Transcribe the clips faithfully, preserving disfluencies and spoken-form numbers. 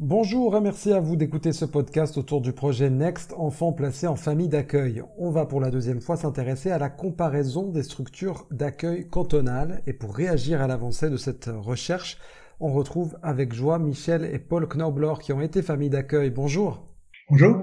Bonjour et merci à vous d'écouter ce podcast autour du projet Next Enfants placés en famille d'accueil. On va pour la deuxième fois s'intéresser à la comparaison des structures d'accueil cantonales et pour réagir à l'avancée de cette recherche, on retrouve avec joie Michel et Paul Knobler qui ont été familles d'accueil. Bonjour. Bonjour.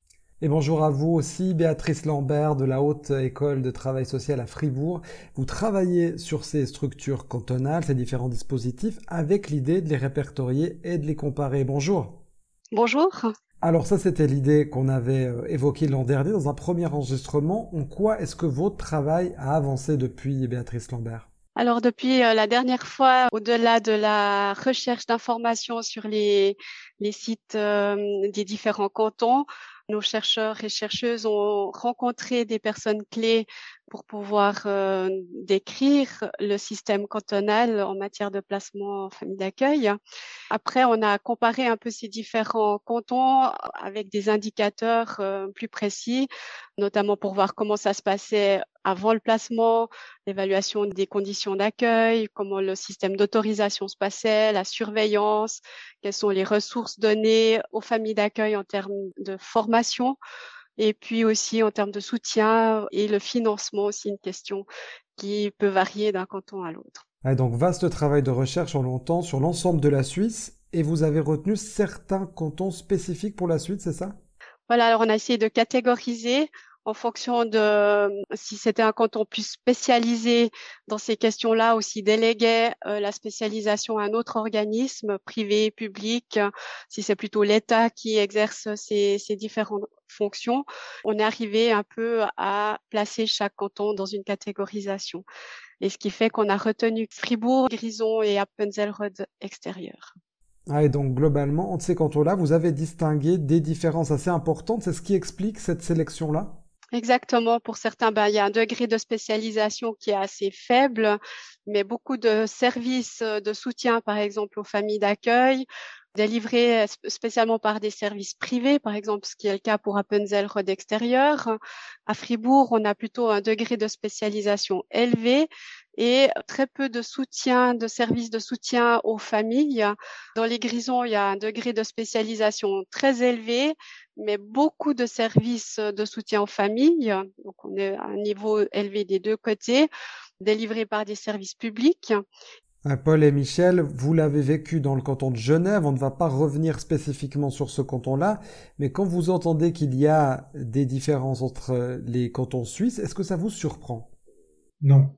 Et bonjour à vous aussi, Béatrice Lambert de la Haute École de Travail Social à Fribourg. Vous travaillez sur ces structures cantonales, ces différents dispositifs, avec l'idée de les répertorier et de les comparer. Bonjour. Bonjour. Alors ça, c'était l'idée qu'on avait euh, évoquée l'an dernier dans un premier enregistrement. En quoi est-ce que votre travail a avancé depuis, Béatrice Lambert? Alors depuis euh, la dernière fois, au-delà de la recherche d'informations sur les, les sites euh, des différents cantons, nos chercheurs et chercheuses ont rencontré des personnes clés pour pouvoir euh, décrire le système cantonal en matière de placement en famille d'accueil. Après, on a comparé un peu ces différents cantons avec des indicateurs euh, plus précis, notamment pour voir comment ça se passait avant le placement, l'évaluation des conditions d'accueil, comment le système d'autorisation se passait, la surveillance, quelles sont les ressources données aux familles d'accueil en termes de formation, et puis aussi en termes de soutien et le financement aussi, une question qui peut varier d'un canton à l'autre. Ah, donc vaste travail de recherche en longtemps sur l'ensemble de la Suisse et vous avez retenu certains cantons spécifiques pour la Suisse, c'est ça? Voilà, alors on a essayé de catégoriser en fonction de si c'était un canton plus spécialisé dans ces questions-là ou s'il déléguait euh, la spécialisation à un autre organisme privé, public, si c'est plutôt l'État qui exerce ces, ces différentes fonctions. On est arrivé un peu à placer chaque canton dans une catégorisation. Et ce qui fait qu'on a retenu Fribourg, Grison et Appenzellerode extérieur. Ah, et donc globalement, entre ces cantons-là, vous avez distingué des différences assez importantes. C'est ce qui explique cette sélection-là? Exactement. Pour certains, ben, il y a un degré de spécialisation qui est assez faible, mais beaucoup de services de soutien, par exemple, aux familles d'accueil, délivrés spécialement par des services privés, par exemple, ce qui est le cas pour Appenzellerode extérieur. À Fribourg, on a plutôt un degré de spécialisation élevé et très peu de soutien, de services de soutien aux familles. Dans les Grisons, il y a un degré de spécialisation très élevé, mais beaucoup de services de soutien aux familles. Donc, on est à un niveau élevé des deux côtés, délivrés par des services publics. Ah, Paul et Michel, vous l'avez vécu dans le canton de Genève, on ne va pas revenir spécifiquement sur ce canton-là, mais quand vous entendez qu'il y a des différences entre les cantons suisses, est-ce que ça vous surprend? Non.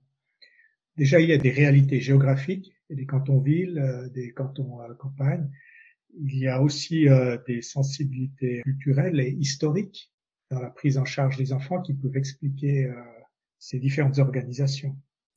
Déjà, il y a des réalités géographiques, il y a des cantons-villes, euh, des cantons euh, campagne. Il y a aussi euh, des sensibilités culturelles et historiques dans la prise en charge des enfants qui peuvent expliquer euh, ces différentes organisations.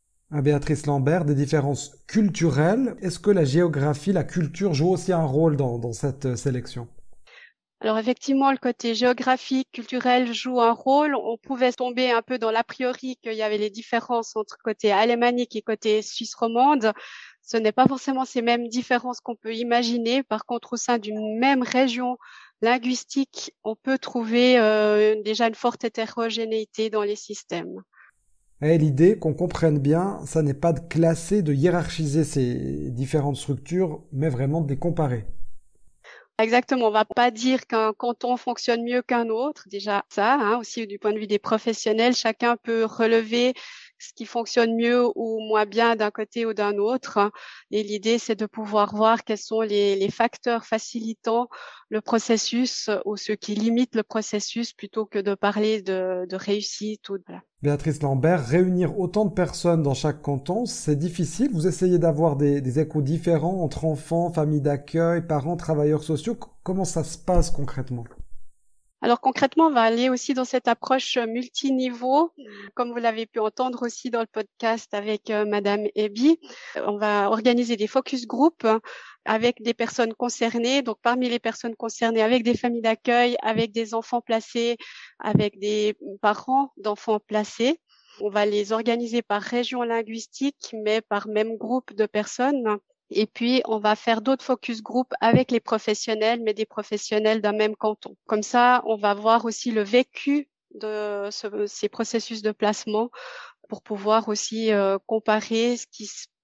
À Béatrice Lambert, des différences culturelles. Est-ce que la géographie, la culture joue aussi un rôle dans, dans cette euh, sélection? Alors effectivement, le côté géographique, culturel joue un rôle. On pouvait tomber un peu dans l'a priori qu'il y avait les différences entre côté alémanique et côté suisse romande. Ce n'est pas forcément ces mêmes différences qu'on peut imaginer. Par contre, au sein d'une même région linguistique, on peut trouver euh, déjà une forte hétérogénéité dans les systèmes. Et l'idée qu'on comprenne bien, ça n'est pas de classer, de hiérarchiser ces différentes structures, mais vraiment de les comparer. Exactement, on va pas dire qu'un canton fonctionne mieux qu'un autre. Déjà ça, hein, aussi du point de vue des professionnels, chacun peut relever ce qui fonctionne mieux ou moins bien d'un côté ou d'un autre. Et l'idée, c'est de pouvoir voir quels sont les, les facteurs facilitant le processus ou ceux qui limitent le processus plutôt que de parler de, de réussite ou de, voilà. Béatrice Lambert, réunir autant de personnes dans chaque canton, c'est difficile. Vous essayez d'avoir des, des échos différents entre enfants, familles d'accueil, parents, travailleurs sociaux. C- Comment ça se passe concrètement? Alors concrètement, on va aller aussi dans cette approche multiniveau, comme vous l'avez pu entendre aussi dans le podcast avec euh, Madame Ebi. On va organiser des focus group avec des personnes concernées. Donc parmi les personnes concernées, avec des familles d'accueil, avec des enfants placés, avec des parents d'enfants placés. On va les organiser par région linguistique, mais par même groupe de personnes. Et puis, on va faire d'autres focus group avec les professionnels, mais des professionnels d'un même canton. Comme ça, on va voir aussi le vécu de ce, ces processus de placement pour pouvoir aussi euh, comparer ce qui se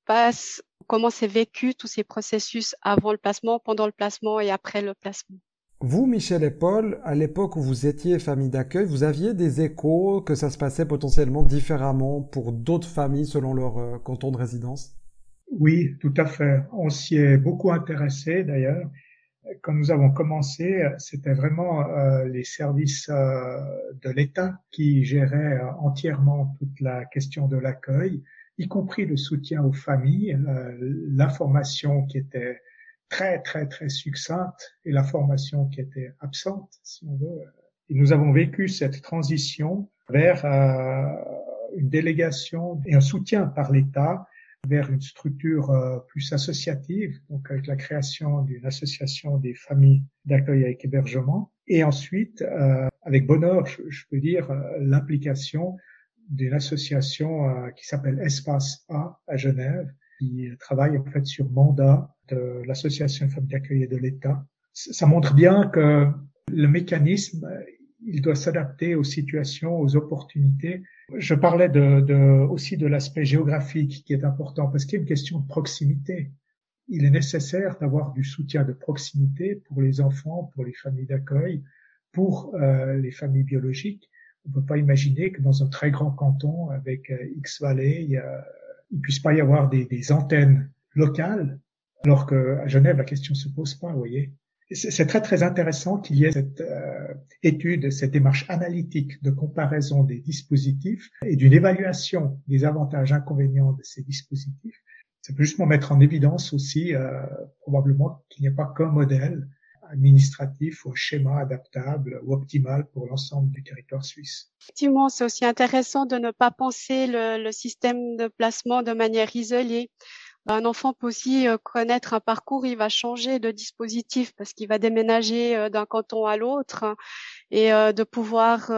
passe, comment c'est vécu tous ces processus avant le placement, pendant le placement et après le placement. Vous, Michel et Paul, à l'époque où vous étiez famille d'accueil, vous aviez des échos que ça se passait potentiellement différemment pour d'autres familles selon leur euh, canton de résidence? Oui, tout à fait. On s'y est beaucoup intéressé d'ailleurs. Quand nous avons commencé, c'était vraiment euh, les services euh, de l'État qui géraient euh, entièrement toute la question de l'accueil, y compris le soutien aux familles, euh, l'information qui était très, très, très succincte et la formation qui était absente, si on veut. Et nous avons vécu cette transition vers euh, une délégation et un soutien par l'État vers une structure euh, plus associative, donc avec la création d'une association des familles d'accueil avec hébergement, et ensuite, euh, avec bonheur, je, je peux dire, euh, l'implication d'une association euh, qui s'appelle Espace A à Genève, qui travaille en fait sur mandat de l'association des familles d'accueil et de l'État. Ça montre bien que le mécanisme, il doit s'adapter aux situations, aux opportunités. Je parlais de, de, aussi de l'aspect géographique qui est important parce qu'il y a une question de proximité. Il est nécessaire d'avoir du soutien de proximité pour les enfants, pour les familles d'accueil, pour euh, les familles biologiques. On ne peut pas imaginer que dans un très grand canton avec euh, X vallées, il ne puisse pas y avoir des, des antennes locales, alors qu'à Genève, la question ne se pose pas, vous voyez. C'est très, très intéressant qu'il y ait cette euh, étude, cette démarche analytique de comparaison des dispositifs et d'une évaluation des avantages et inconvénients de ces dispositifs. Ça peut justement mettre en évidence aussi euh, probablement qu'il n'y a pas qu'un modèle administratif ou un schéma adaptable ou optimal pour l'ensemble du territoire suisse. Effectivement, c'est aussi intéressant de ne pas penser le, le système de placement de manière isolée. Un enfant peut aussi connaître un parcours, il va changer de dispositif parce qu'il va déménager d'un canton à l'autre et de pouvoir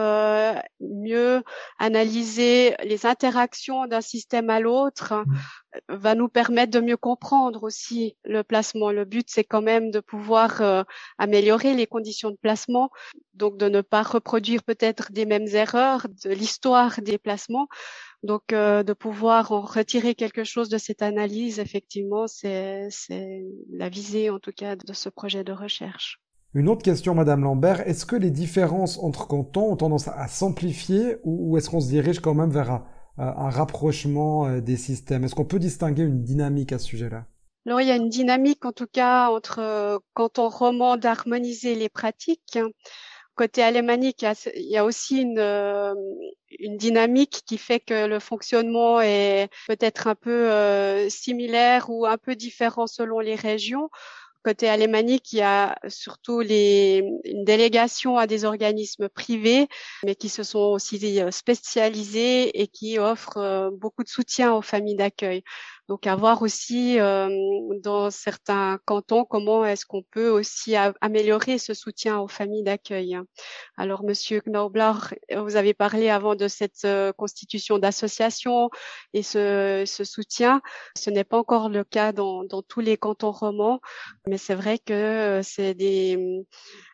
mieux analyser les interactions d'un système à l'autre va nous permettre de mieux comprendre aussi le placement. Le but, c'est quand même de pouvoir améliorer les conditions de placement, donc de ne pas reproduire peut-être des mêmes erreurs de l'histoire des placements. Donc, euh, de pouvoir en retirer quelque chose de cette analyse, effectivement, c'est, c'est la visée, en tout cas, de ce projet de recherche. Une autre question, Madame Lambert. Est-ce que les différences entre cantons ont tendance à s'amplifier ou, ou est-ce qu'on se dirige quand même vers un, un rapprochement des systèmes? Est-ce qu'on peut distinguer une dynamique à ce sujet-là? Alors, il y a une dynamique, en tout cas, entre euh, cantons romans d'harmoniser les pratiques. Côté alémanique, il y a, il y a aussi une, euh, une dynamique qui fait que le fonctionnement est peut-être un peu euh, similaire ou un peu différent selon les régions. Côté alémanique, il y a surtout les, une délégation à des organismes privés, mais qui se sont aussi spécialisés et qui offrent euh, beaucoup de soutien aux familles d'accueil. Donc, à voir aussi euh, dans certains cantons comment est-ce qu'on peut aussi a- améliorer ce soutien aux familles d'accueil. Alors, Monsieur Knaubler, vous avez parlé avant de cette euh, constitution d'association et ce, ce soutien. Ce n'est pas encore le cas dans, dans tous les cantons romans, mais c'est vrai que c'est des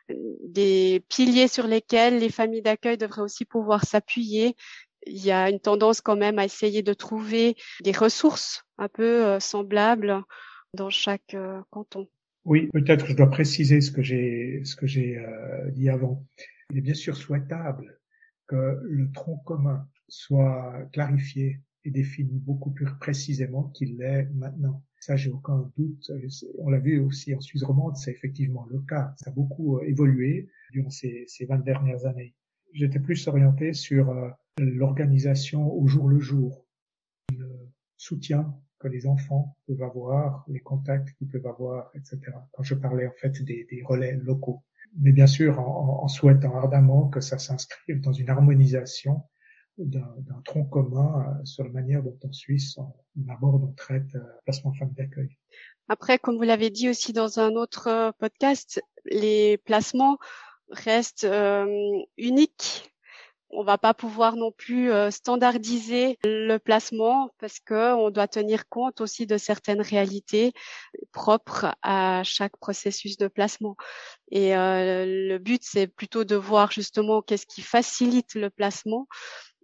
des piliers sur lesquels les familles d'accueil devraient aussi pouvoir s'appuyer. Il y a une tendance quand même à essayer de trouver des ressources un peu euh, semblables dans chaque euh, canton. Oui, peut-être je dois préciser ce que j'ai ce que j'ai euh, dit avant. Il est bien sûr souhaitable que le tronc commun soit clarifié et défini beaucoup plus précisément qu'il l'est maintenant. Ça, j'ai aucun doute. On l'a vu aussi en Suisse romande, c'est effectivement le cas. Ça a beaucoup évolué durant ces, ces vingt dernières années. J'étais plus orienté sur euh, l'organisation au jour le jour, le soutien que les enfants peuvent avoir, les contacts qu'ils peuvent avoir, et cetera. Quand je parlais en fait des, des relais locaux. Mais bien sûr, en, en souhaitant ardemment que ça s'inscrive dans une harmonisation d'un, d'un tronc commun euh, sur la manière dont en Suisse on, on aborde, on traite euh, placement de famille d'accueil. Après, comme vous l'avez dit aussi dans un autre podcast, les placements restent euh, uniques. On va pas pouvoir non plus euh, standardiser le placement parce que on doit tenir compte aussi de certaines réalités propres à chaque processus de placement. Et euh, le but, c'est plutôt de voir justement qu'est-ce qui facilite le placement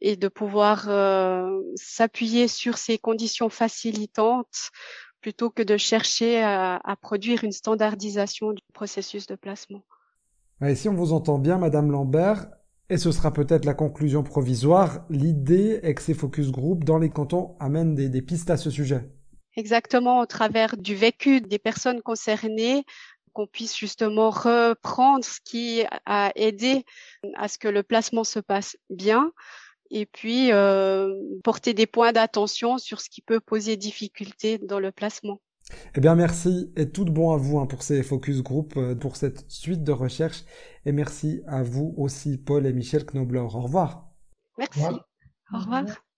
et de pouvoir euh, s'appuyer sur ces conditions facilitantes plutôt que de chercher à, à produire une standardisation du processus de placement. Et si on vous entend bien, Madame Lambert, et ce sera peut-être la conclusion provisoire, l'idée est que ces focus group dans les cantons amènent des, des pistes à ce sujet. Exactement, au travers du vécu des personnes concernées, qu'on puisse justement reprendre ce qui a aidé à ce que le placement se passe bien et puis euh, porter des points d'attention sur ce qui peut poser difficulté dans le placement. Eh bien, merci et tout de bon à vous hein, pour ces focus group, euh, pour cette suite de recherche. Et merci à vous aussi, Paul et Michel Knobler. Au revoir. Merci. Au revoir. Au revoir.